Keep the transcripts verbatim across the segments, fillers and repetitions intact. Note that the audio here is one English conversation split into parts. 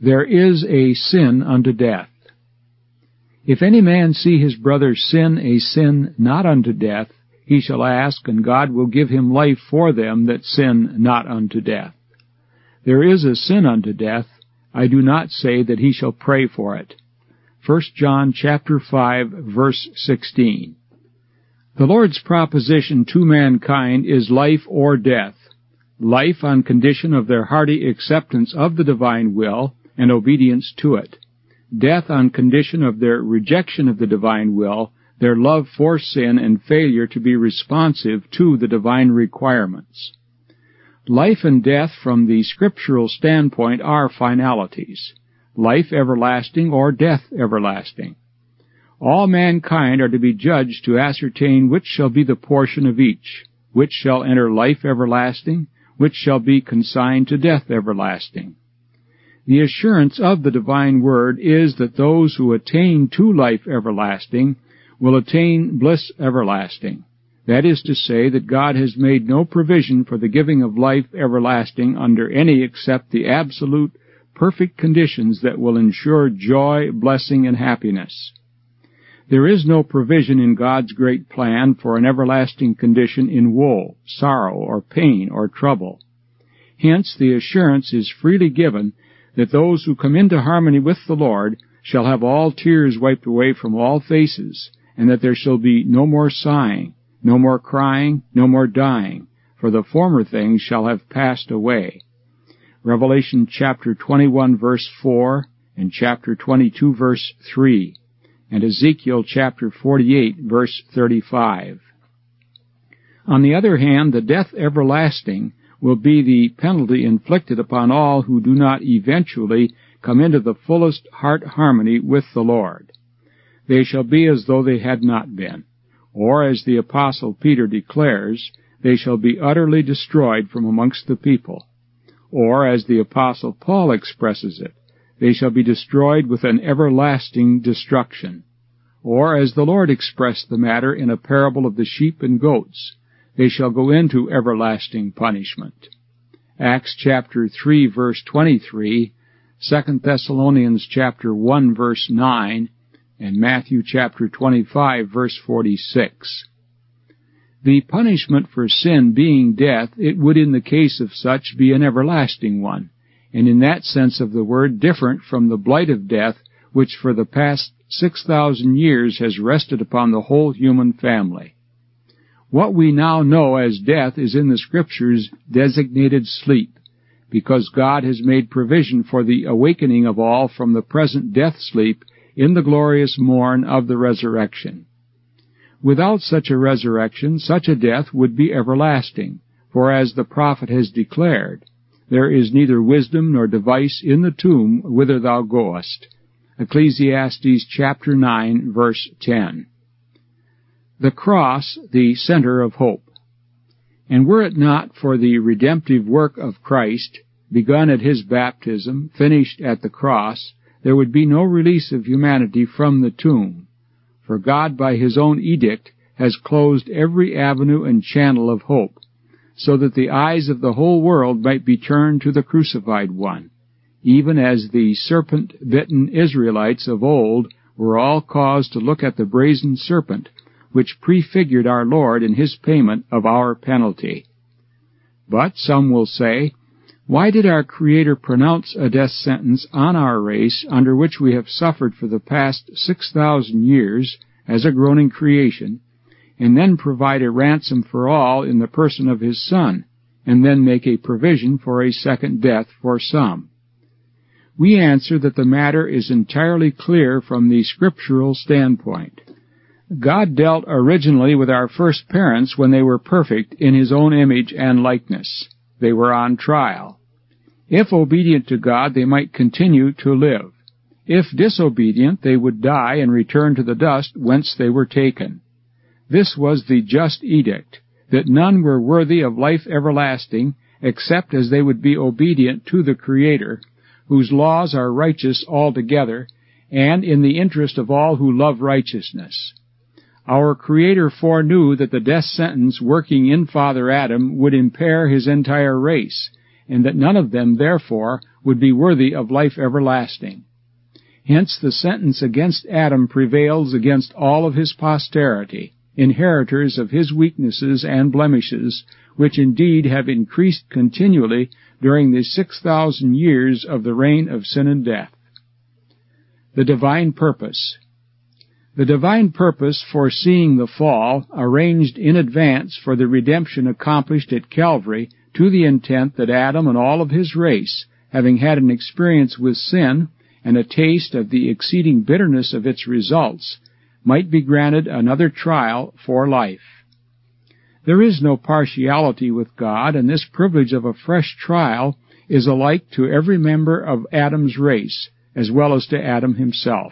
There is a sin unto death. If any man see his brother sin a sin not unto death, he shall ask, and God will give him life for them that sin not unto death. There is a sin unto death. I do not say that he shall pray for it. First John chapter five, verse sixteen. The Lord's proposition to mankind is life or death. Life on condition of their hearty acceptance of the divine will and obedience to it. Death on condition of their rejection of the divine will, their love for sin, and failure to be responsive to the divine requirements. Life and death from the scriptural standpoint are finalities. Life everlasting or death everlasting. All mankind are to be judged to ascertain which shall be the portion of each, which shall enter life everlasting, which shall be consigned to death everlasting. The assurance of the divine word is that those who attain to life everlasting will attain bliss everlasting. That is to say, that God has made no provision for the giving of life everlasting under any except the absolute, perfect conditions that will ensure joy, blessing, and happiness. There is no provision in God's great plan for an everlasting condition in woe, sorrow, or pain, or trouble. Hence, the assurance is freely given that those who come into harmony with the Lord shall have all tears wiped away from all faces, and that there shall be no more sighing, no more crying, no more dying, for the former things shall have passed away. Revelation chapter twenty-one, verse four, and chapter twenty-two, verse three, and Ezekiel chapter forty-eight, verse thirty-five. On the other hand, the death everlasting will be the penalty inflicted upon all who do not eventually come into the fullest heart harmony with the Lord. They shall be as though they had not been, or, as the Apostle Peter declares, they shall be utterly destroyed from amongst the people. Or, as the Apostle Paul expresses it, they shall be destroyed with an everlasting destruction. Or, as the Lord expressed the matter in a parable of the sheep and goats, they shall go into everlasting punishment. Acts chapter three, verse twenty-three, Second Thessalonians chapter one, verse nine, and Matthew chapter twenty-five, verse forty-six. The punishment for sin being death, it would in the case of such be an everlasting one, and in that sense of the word different from the blight of death which for the past six thousand years has rested upon the whole human family. What we now know as death is in the Scriptures designated sleep, because God has made provision for the awakening of all from the present death sleep in the glorious morn of the resurrection. Without such a resurrection, such a death would be everlasting, for as the prophet has declared, there is neither wisdom nor device in the tomb whither thou goest. Ecclesiastes chapter nine, verse ten. The cross, the center of hope. And were it not for the redemptive work of Christ, begun at his baptism, finished at the cross, there would be no release of humanity from the tomb. For God, by his own edict, has closed every avenue and channel of hope, so that the eyes of the whole world might be turned to the crucified one, even as the serpent-bitten Israelites of old were all caused to look at the brazen serpent, which prefigured our Lord in his payment of our penalty. But some will say, why did our Creator pronounce a death sentence on our race under which we have suffered for the past six thousand years as a groaning creation, and then provide a ransom for all in the person of his Son, and then make a provision for a second death for some? We answer that the matter is entirely clear from the scriptural standpoint. God dealt originally with our first parents when they were perfect in his own image and likeness. They were on trial. If obedient to God, they might continue to live. If disobedient, they would die and return to the dust whence they were taken. This was the just edict, that none were worthy of life everlasting, except as they would be obedient to the Creator, whose laws are righteous altogether, and in the interest of all who love righteousness. Our Creator foreknew that the death sentence working in Father Adam would impair his entire race, and that none of them, therefore, would be worthy of life everlasting. Hence the sentence against Adam prevails against all of his posterity, inheritors of his weaknesses and blemishes, which indeed have increased continually during the six thousand years of the reign of sin and death. The divine purpose. The divine purpose, foreseeing the fall, arranged in advance for the redemption accomplished at Calvary to the intent that Adam and all of his race, having had an experience with sin and a taste of the exceeding bitterness of its results, might be granted another trial for life. There is no partiality with God, and this privilege of a fresh trial is alike to every member of Adam's race, as well as to Adam himself.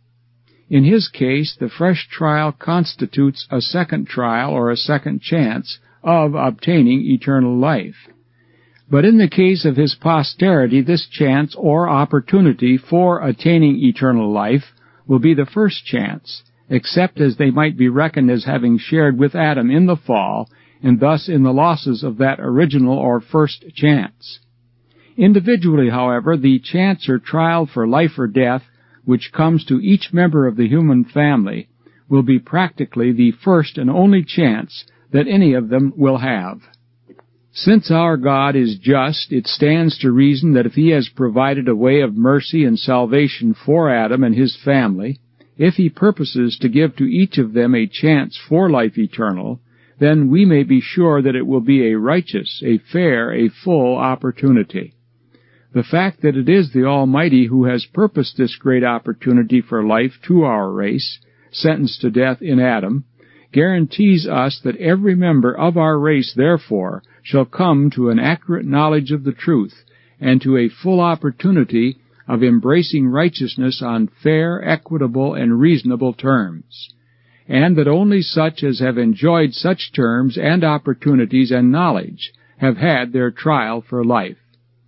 In his case, the fresh trial constitutes a second trial or a second chance of obtaining eternal life. But in the case of his posterity, this chance or opportunity for attaining eternal life will be the first chance, except as they might be reckoned as having shared with Adam in the fall, and thus in the losses of that original or first chance. Individually, however, the chance or trial for life or death which comes to each member of the human family will be practically the first and only chance that any of them will have. Since our God is just, it stands to reason that if he has provided a way of mercy and salvation for Adam and his family, if he purposes to give to each of them a chance for life eternal, then we may be sure that it will be a righteous, a fair, a full opportunity. The fact that it is the Almighty who has purposed this great opportunity for life to our race, sentenced to death in Adam, guarantees us that every member of our race, therefore, shall come to an accurate knowledge of the truth, and to a full opportunity of embracing righteousness on fair, equitable, and reasonable terms, and that only such as have enjoyed such terms and opportunities and knowledge have had their trial for life.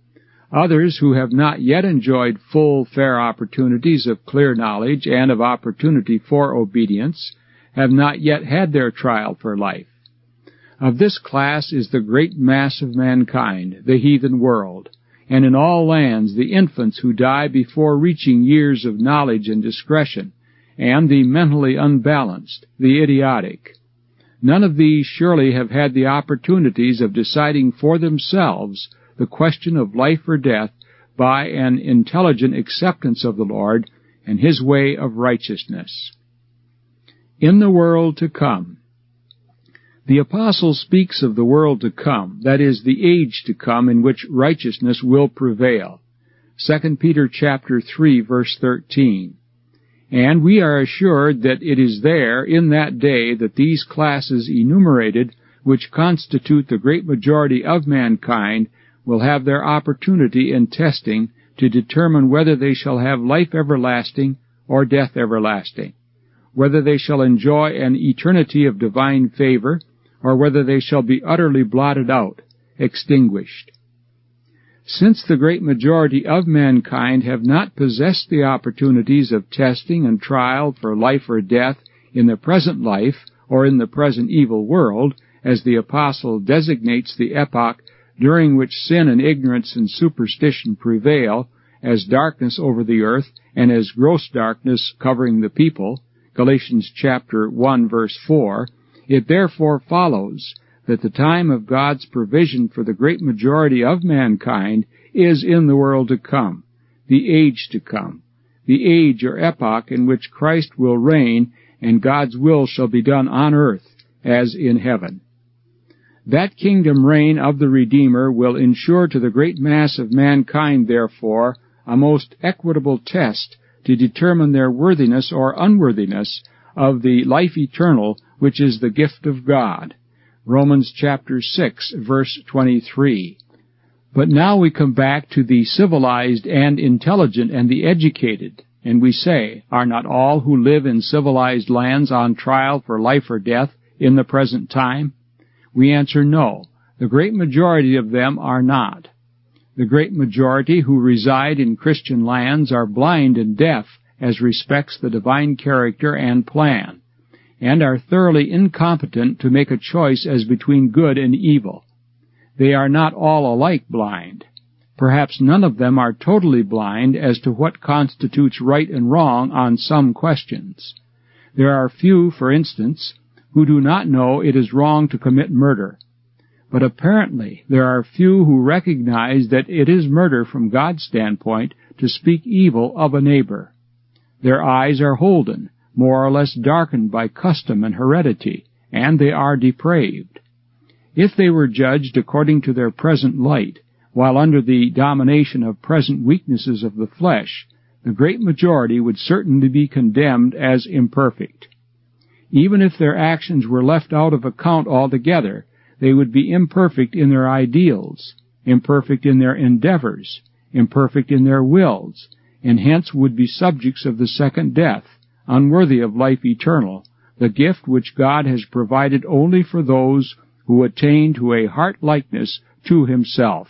Others who have not yet enjoyed full, fair opportunities of clear knowledge and of opportunity for obedience have not yet had their trial for life. Of this class is the great mass of mankind, the heathen world, and in all lands the infants who die before reaching years of knowledge and discretion, and the mentally unbalanced, the idiotic. None of these surely have had the opportunities of deciding for themselves the question of life or death by an intelligent acceptance of the Lord and his way of righteousness. In the world to come. The apostle speaks of the world to come, that is, the age to come in which righteousness will prevail. Second Peter chapter three, verse thirteen. And we are assured that it is there, in that day, that these classes enumerated, which constitute the great majority of mankind, will have their opportunity in testing to determine whether they shall have life everlasting or death everlasting, whether they shall enjoy an eternity of divine favor, or whether they shall be utterly blotted out, extinguished. Since the great majority of mankind have not possessed the opportunities of testing and trial for life or death in the present life or in the present evil world, as the apostle designates the epoch during which sin and ignorance and superstition prevail, as darkness over the earth and as gross darkness covering the people, Galatians chapter one, verse four, it therefore follows that the time of God's provision for the great majority of mankind is in the world to come, the age to come, the age or epoch in which Christ will reign and God's will shall be done on earth as in heaven. That kingdom reign of the Redeemer will ensure to the great mass of mankind, therefore, a most equitable test to determine their worthiness or unworthiness of the life eternal which is the gift of God. Romans chapter six, verse twenty-three. But now we come back to the civilized and intelligent and the educated, and we say, are not all who live in civilized lands on trial for life or death in the present time? We answer no. The great majority of them are not. The great majority who reside in Christian lands are blind and deaf as respects the divine character and plan, and are thoroughly incompetent to make a choice as between good and evil. They are not all alike blind. Perhaps none of them are totally blind as to what constitutes right and wrong on some questions. There are few, for instance, who do not know it is wrong to commit murder. But apparently there are few who recognize that it is murder from God's standpoint to speak evil of a neighbor. Their eyes are holden, more or less darkened by custom and heredity, and they are depraved. If they were judged according to their present light, while under the domination of present weaknesses of the flesh, the great majority would certainly be condemned as imperfect. Even if their actions were left out of account altogether, they would be imperfect in their ideals, imperfect in their endeavors, imperfect in their wills, and hence would be subjects of the second death, unworthy of life eternal, the gift which God has provided only for those who attain to a heart-likeness to Himself.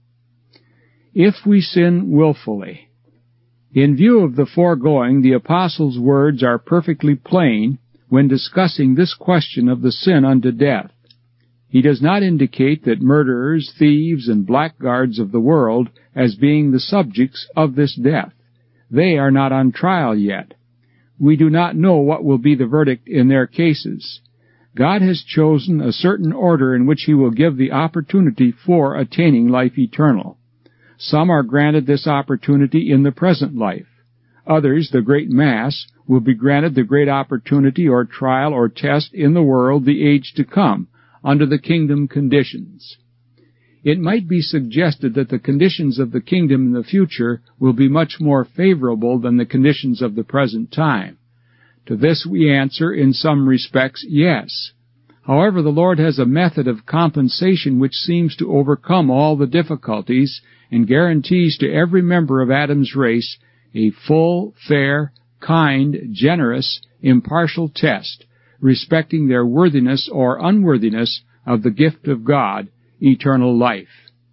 If we sin willfully. In view of the foregoing, the Apostle's words are perfectly plain when discussing this question of the sin unto death. He does not indicate that murderers, thieves, and blackguards of the world as being the subjects of this death. They are not on trial yet. We do not know what will be the verdict in their cases. God has chosen a certain order in which He will give the opportunity for attaining life eternal. Some are granted this opportunity in the present life. Others, the great mass, will be granted the great opportunity or trial or test in the world the age to come, under the kingdom conditions. It might be suggested that the conditions of the kingdom in the future will be much more favorable than the conditions of the present time. To this we answer, in some respects, yes. However, the Lord has a method of compensation which seems to overcome all the difficulties and guarantees to every member of Adam's race a full, fair, kind, generous, impartial test respecting their worthiness or unworthiness of the gift of God, eternal life.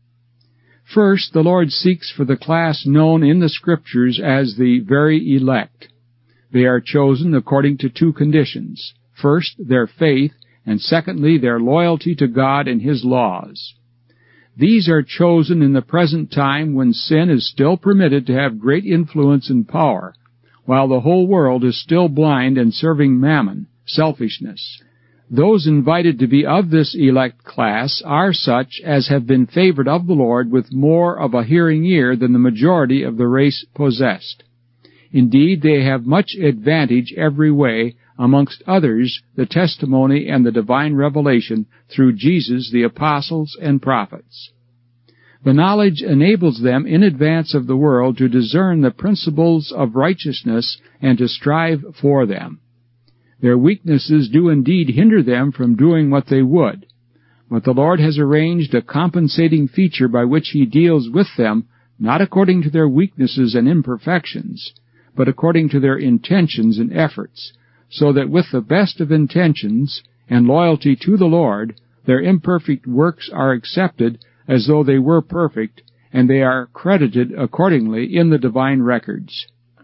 First, the Lord seeks for the class known in the Scriptures as the very elect. They are chosen according to two conditions. First, their faith, and secondly, their loyalty to God and His laws. These are chosen in the present time when sin is still permitted to have great influence and power, while the whole world is still blind and serving mammon, selfishness. Those invited to be of this elect class are such as have been favored of the Lord with more of a hearing ear than the majority of the race possessed. Indeed, they have much advantage every way, amongst others the testimony and the divine revelation through Jesus, the apostles, and prophets. The knowledge enables them in advance of the world to discern the principles of righteousness and to strive for them. Their weaknesses do indeed hinder them from doing what they would, but the Lord has arranged a compensating feature by which He deals with them, not according to their weaknesses and imperfections, but according to their intentions and efforts, so that with the best of intentions and loyalty to the Lord, their imperfect works are accepted as though they were perfect, and they are credited accordingly in the divine records.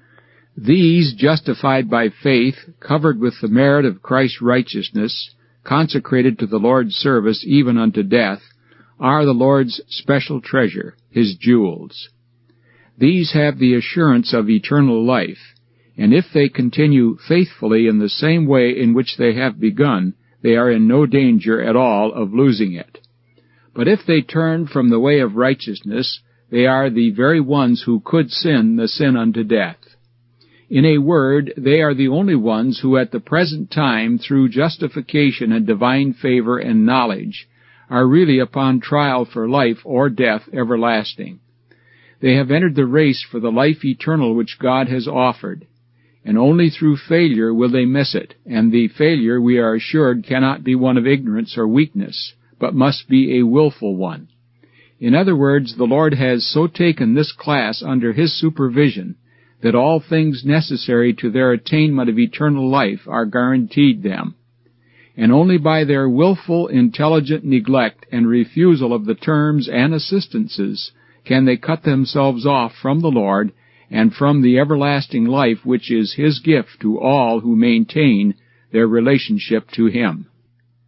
These, justified by faith, covered with the merit of Christ's righteousness, consecrated to the Lord's service even unto death, are the Lord's special treasure, His jewels. These have the assurance of eternal life, and if they continue faithfully in the same way in which they have begun, they are in no danger at all of losing it. But if they turn from the way of righteousness, they are the very ones who could sin the sin unto death. In a word, they are the only ones who at the present time, through justification and divine favor and knowledge, are really upon trial for life or death everlasting. They have entered the race for the life eternal which God has offered, and only through failure will they miss it, and the failure, we are assured, cannot be one of ignorance or weakness, but must be a willful one. In other words, the Lord has so taken this class under His supervision that all things necessary to their attainment of eternal life are guaranteed them, and only by their willful, intelligent neglect and refusal of the terms and assistances can they cut themselves off from the Lord and from the everlasting life which is His gift to all who maintain their relationship to Him.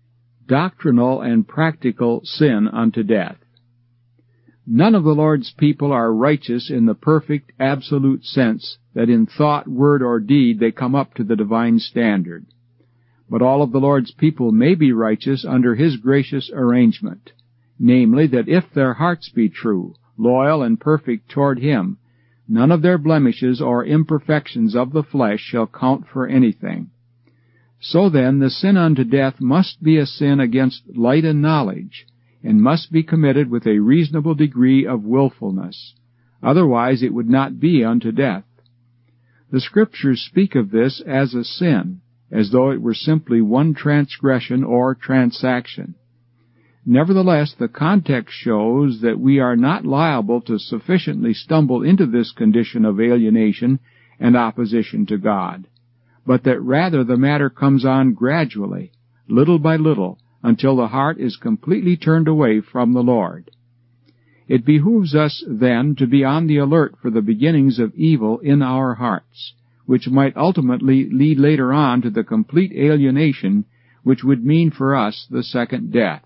Doctrinal and practical sin unto death. None of the Lord's people are righteous in the perfect, absolute sense that in thought, word, or deed they come up to the divine standard. But all of the Lord's people may be righteous under His gracious arrangement, namely that if their hearts be true, loyal, and perfect toward Him, none of their blemishes or imperfections of the flesh shall count for anything. So then, the sin unto death must be a sin against light and knowledge, and must be committed with a reasonable degree of willfulness. Otherwise it would not be unto death. The Scriptures speak of this as a sin, as though it were simply one transgression or transaction. Nevertheless, the context shows that we are not liable to sufficiently stumble into this condition of alienation and opposition to God, but that rather the matter comes on gradually, little by little, until the heart is completely turned away from the Lord. It behooves us, then, to be on the alert for the beginnings of evil in our hearts, which might ultimately lead later on to the complete alienation which would mean for us the second death.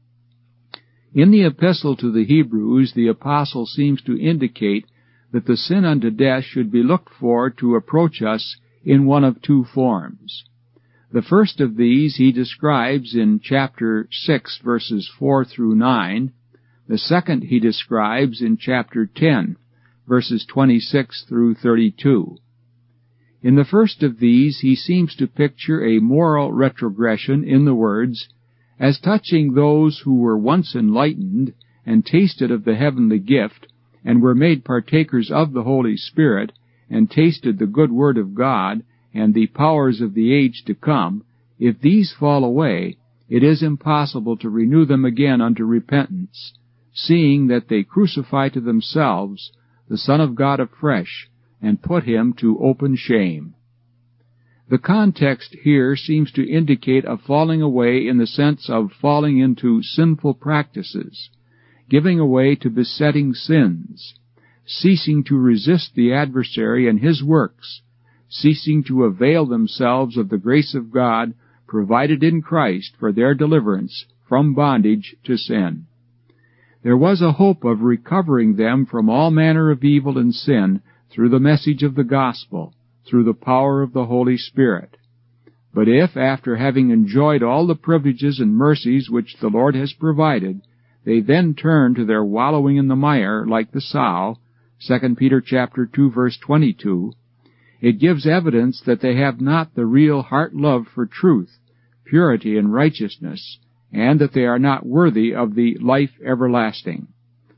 In the epistle to the Hebrews, the apostle seems to indicate that the sin unto death should be looked for to approach us in one of two forms. The first of these he describes in chapter six, verses four through nine. The second he describes in chapter ten, verses twenty-six through thirty-two. In the first of these he seems to picture a moral retrogression in the words, "As touching those who were once enlightened, and tasted of the heavenly gift, and were made partakers of the Holy Spirit, and tasted the good word of God, and the powers of the age to come, if these fall away, it is impossible to renew them again unto repentance, seeing that they crucify to themselves the Son of God afresh, and put Him to open shame." The context here seems to indicate a falling away in the sense of falling into sinful practices, giving away to besetting sins, ceasing to resist the adversary and his works, ceasing to avail themselves of the grace of God provided in Christ for their deliverance from bondage to sin. There was a hope of recovering them from all manner of evil and sin through the message of the gospel, through the power of the Holy Spirit. But if, after having enjoyed all the privileges and mercies which the Lord has provided, they then turn to their wallowing in the mire like the sow, Second Peter chapter two, verse twenty-two, it gives evidence that they have not the real heart love for truth, purity, and righteousness, and that they are not worthy of the life everlasting.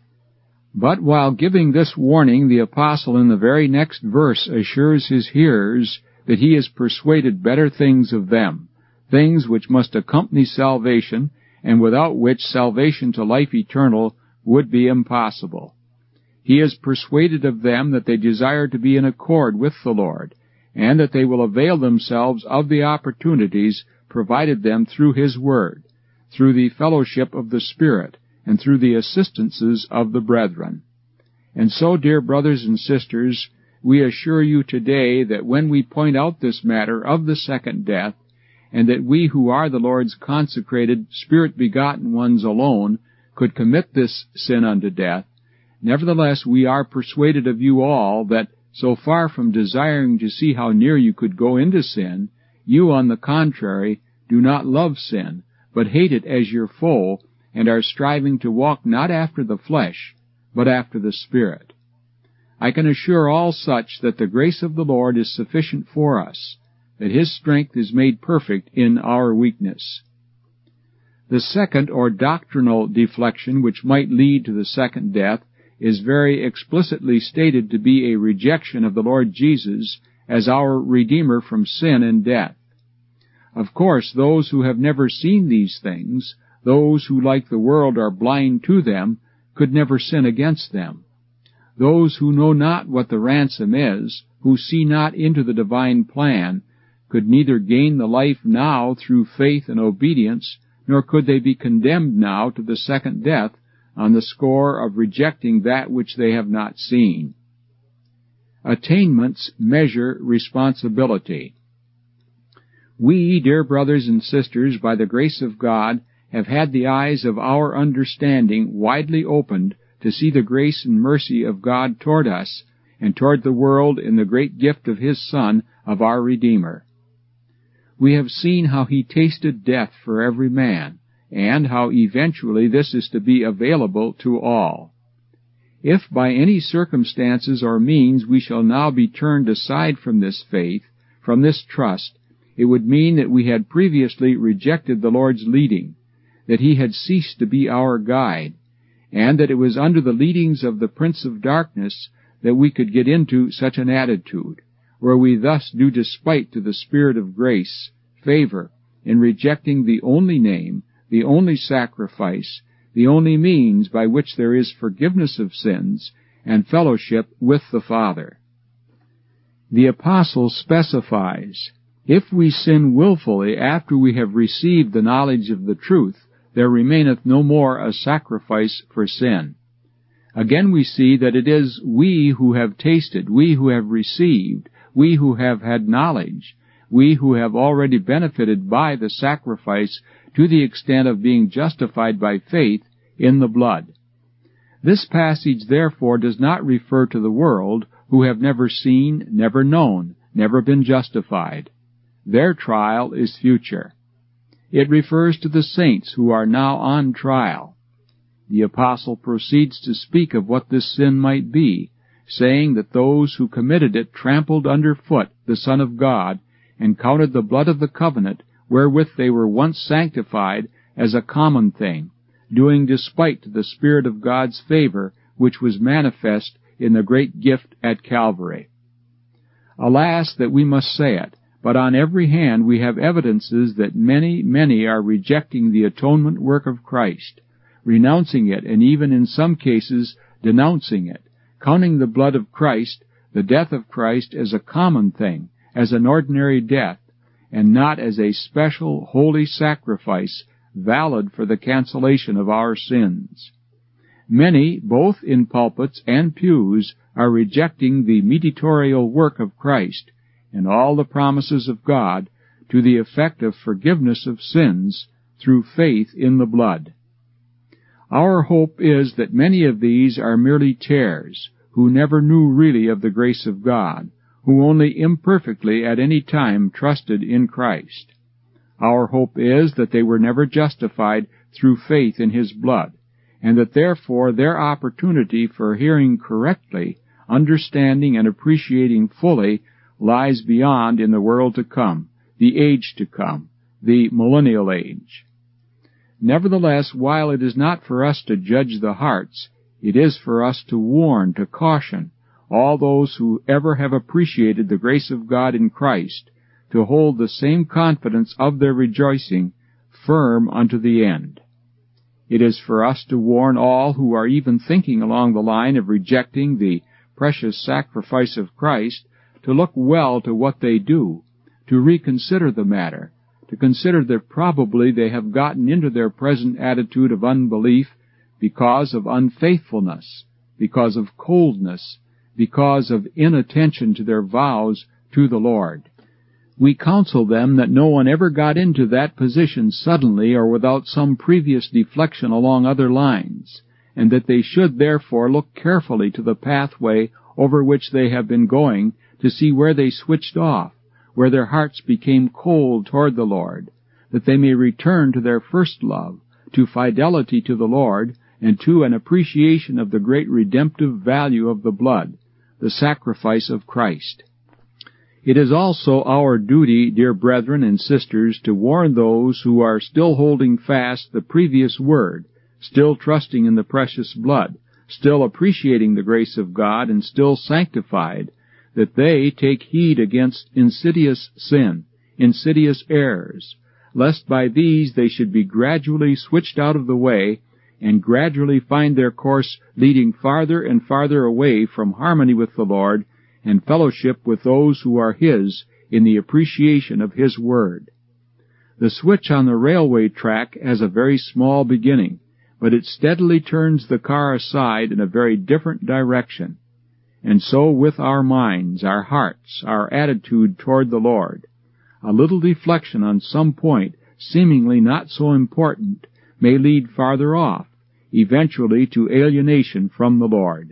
But while giving this warning, the apostle in the very next verse assures his hearers that he is persuaded better things of them, things which must accompany salvation, and without which salvation to life eternal would be impossible. He is persuaded of them that they desire to be in accord with the Lord, and that they will avail themselves of the opportunities provided them through His Word, through the fellowship of the Spirit, and through the assistances of the brethren. And so, dear brothers and sisters, we assure you today that when we point out this matter of the second death, and that we who are the Lord's consecrated, Spirit-begotten ones alone could commit this sin unto death, nevertheless we are persuaded of you all that, so far from desiring to see how near you could go into sin, you, on the contrary, do not love sin, but hate it as your foe, and are striving to walk not after the flesh, but after the Spirit. I can assure all such that the grace of the Lord is sufficient for us, that His strength is made perfect in our weakness. The second, or doctrinal deflection which might lead to the second death is very explicitly stated to be a rejection of the Lord Jesus as our Redeemer from sin and death. Of course, those who have never seen these things, those who, like the world, are blind to them, could never sin against them. Those who know not what the ransom is, who see not into the divine plan, could neither gain the life now through faith and obedience, nor could they be condemned now to the second death on the score of rejecting that which they have not seen. Attainments measure responsibility. We, dear brothers and sisters, by the grace of God, have had the eyes of our understanding widely opened to see the grace and mercy of God toward us and toward the world in the great gift of His Son, of our Redeemer. We have seen how He tasted death for every man, and how eventually this is to be available to all. If by any circumstances or means we shall now be turned aside from this faith, from this trust, it would mean that we had previously rejected the Lord's leading, that He had ceased to be our guide, and that it was under the leadings of the Prince of Darkness that we could get into such an attitude, where we thus do despite to the Spirit of grace, favor, in rejecting the only name, the only sacrifice, the only means by which there is forgiveness of sins and fellowship with the Father. The Apostle specifies, "If we sin wilfully after we have received the knowledge of the truth, there remaineth no more a sacrifice for sin." Again we see that it is we who have tasted, we who have received, we who have had knowledge, we who have already benefited by the sacrifice to the extent of being justified by faith in the blood. This passage therefore does not refer to the world, who have never seen, never known, never been justified. Their trial is future. It refers to the saints who are now on trial. The Apostle proceeds to speak of what this sin might be, saying that those who committed it trampled under foot the Son of God, and counted the blood of the covenant wherewith they were once sanctified as a common thing, doing despite to the Spirit of God's favor, which was manifest in the great gift at Calvary. Alas, that we must say it, but on every hand we have evidences that many, many are rejecting the atonement work of Christ, renouncing it, and even in some cases denouncing it, counting the blood of Christ, the death of Christ, as a common thing, as an ordinary death, and not as a special holy sacrifice valid for the cancellation of our sins. Many, both in pulpits and pews, are rejecting the mediatorial work of Christ and all the promises of God to the effect of forgiveness of sins through faith in the blood. Our hope is that many of these are merely tares, who never knew really of the grace of God, who only imperfectly at any time trusted in Christ. Our hope is that they were never justified through faith in His blood, and that therefore their opportunity for hearing correctly, understanding and appreciating fully, lies beyond in the world to come, the age to come, the millennial age. Nevertheless, while it is not for us to judge the hearts, it is for us to warn, to caution all those who ever have appreciated the grace of God in Christ, to hold the same confidence of their rejoicing firm unto the end. It is for us to warn all who are even thinking along the line of rejecting the precious sacrifice of Christ to look well to what they do, to reconsider the matter, to consider that probably they have gotten into their present attitude of unbelief because of unfaithfulness, because of coldness, because of inattention to their vows to the Lord. We counsel them that no one ever got into that position suddenly or without some previous deflection along other lines, and that they should therefore look carefully to the pathway over which they have been going to see where they switched off, where their hearts became cold toward the Lord, that they may return to their first love, to fidelity to the Lord, and to an appreciation of the great redemptive value of the blood, the sacrifice of Christ. It is also our duty, dear brethren and sisters, to warn those who are still holding fast the previous word, still trusting in the precious blood, still appreciating the grace of God, and still sanctified, that they take heed against insidious sin, insidious errors, lest by these they should be gradually switched out of the way, and gradually find their course leading farther and farther away from harmony with the Lord and fellowship with those who are His in the appreciation of His Word. The switch on the railway track has a very small beginning, but it steadily turns the car aside in a very different direction. And so with our minds, our hearts, our attitude toward the Lord. A little deflection on some point, seemingly not so important, may lead farther off, eventually to alienation from the Lord.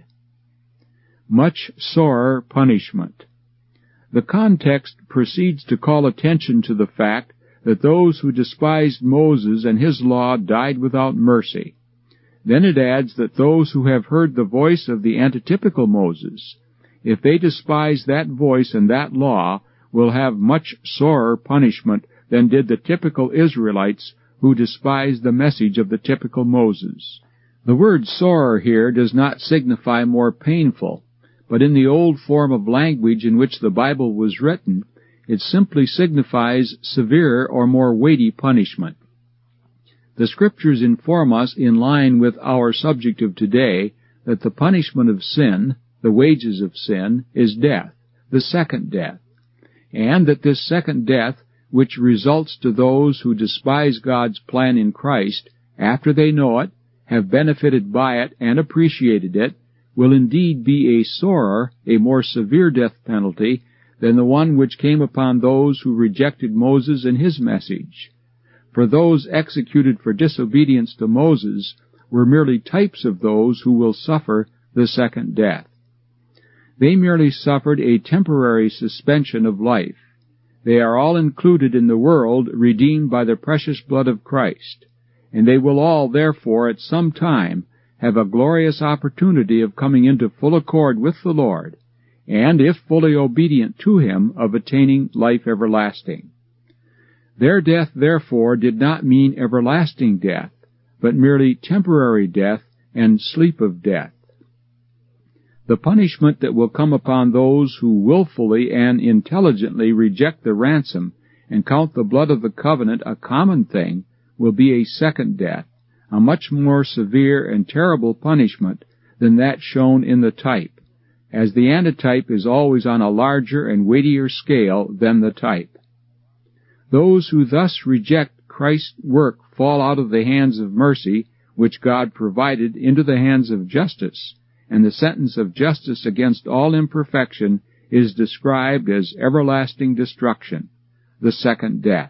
Much sorer punishment. The context proceeds to call attention to the fact that those who despised Moses and his law died without mercy. Then it adds that those who have heard the voice of the antitypical Moses, if they despise that voice and that law, will have much sorer punishment than did the typical Israelites who despised the message of the typical Moses. The word sorer here does not signify more painful, but in the old form of language in which the Bible was written, it simply signifies severe or more weighty punishment. The Scriptures inform us, in line with our subject of today, that the punishment of sin, the wages of sin, is death, the second death, and that this second death, which results to those who despise God's plan in Christ, after they know it, have benefited by it, and appreciated it, will indeed be a sorer, a more severe death penalty than the one which came upon those who rejected Moses and his message. For those executed for disobedience to Moses were merely types of those who will suffer the second death. They merely suffered a temporary suspension of life. They are all included in the world redeemed by the precious blood of Christ, and they will all, therefore, at some time, have a glorious opportunity of coming into full accord with the Lord, and, if fully obedient to Him, of attaining life everlasting. Their death, therefore, did not mean everlasting death, but merely temporary death and sleep of death. The punishment that will come upon those who willfully and intelligently reject the ransom and count the blood of the covenant a common thing will be a second death, a much more severe and terrible punishment than that shown in the type, as the antitype is always on a larger and weightier scale than the type. Those who thus reject Christ's work fall out of the hands of mercy, which God provided, into the hands of justice, and the sentence of justice against all imperfection is described as everlasting destruction, the second death.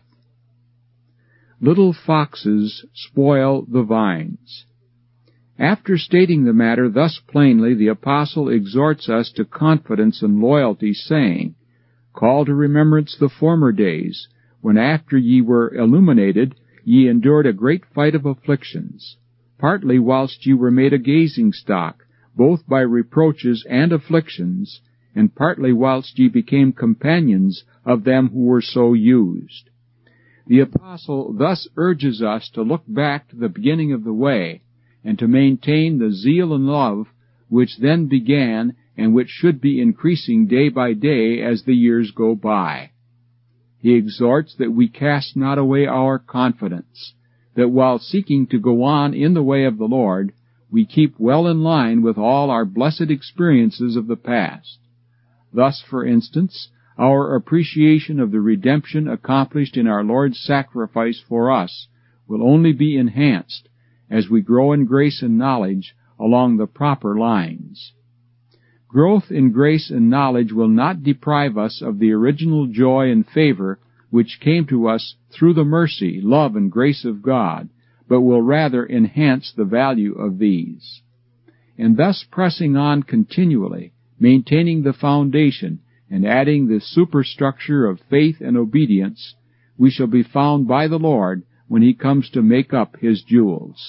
Little foxes spoil the vines. After stating the matter thus plainly, the Apostle exhorts us to confidence and loyalty, saying, "Call to remembrance the former days, when after ye were illuminated, ye endured a great fight of afflictions, partly whilst ye were made a gazing stock, both by reproaches and afflictions, and partly whilst ye became companions of them who were so used." The Apostle thus urges us to look back to the beginning of the way, and to maintain the zeal and love which then began, and which should be increasing day by day as the years go by. He exhorts that we cast not away our confidence, that while seeking to go on in the way of the Lord, we keep well in line with all our blessed experiences of the past. Thus, for instance, our appreciation of the redemption accomplished in our Lord's sacrifice for us will only be enhanced as we grow in grace and knowledge along the proper lines. Growth in grace and knowledge will not deprive us of the original joy and favor which came to us through the mercy, love, and grace of God, but will rather enhance the value of these. And thus pressing on continually, maintaining the foundation, and adding the superstructure of faith and obedience, we shall be found by the Lord when He comes to make up His jewels.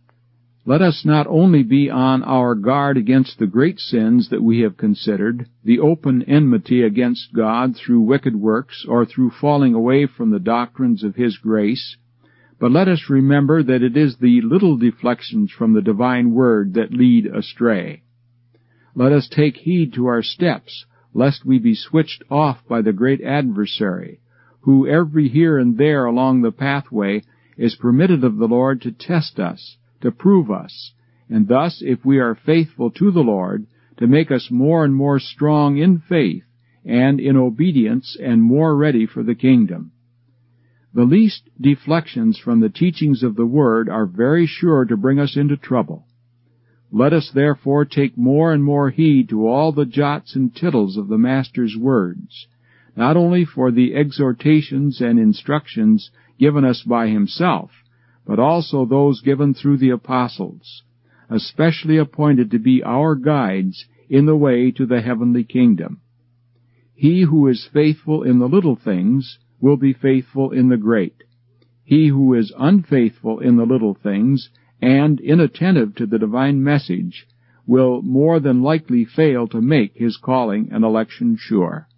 Let us not only be on our guard against the great sins that we have considered, the open enmity against God through wicked works or through falling away from the doctrines of His grace, but let us remember that it is the little deflections from the divine word that lead astray. Let us take heed to our steps, lest we be switched off by the great adversary, who every here and there along the pathway is permitted of the Lord to test us, to prove us, and thus, if we are faithful to the Lord, to make us more and more strong in faith and in obedience and more ready for the kingdom. The least deflections from the teachings of the Word are very sure to bring us into trouble. Let us therefore take more and more heed to all the jots and tittles of the Master's words, not only for the exhortations and instructions given us by Himself, but also those given through the apostles, especially appointed to be our guides in the way to the heavenly kingdom. He who is faithful in the little things will be faithful in the great. He who is unfaithful in the little things and inattentive to the divine message will more than likely fail to make his calling and election sure.